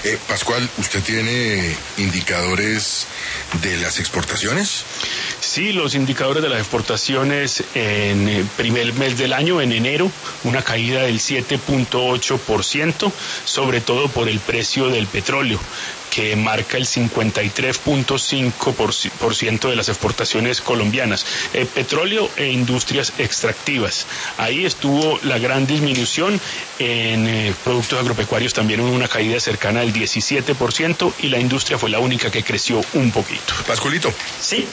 Pascual, ¿usted tiene indicadores de las exportaciones? Sí, los indicadores de las exportaciones en el primer mes del año, en enero, una caída del 7.8%, sobre todo por el precio del petróleo, que marca el 53.5% de las exportaciones colombianas. Petróleo e industrias extractivas. Ahí estuvo la gran disminución. En productos agropecuarios también hubo una caída cercana al 17% y la industria fue la única que creció un poquito. Pascualito. Sí,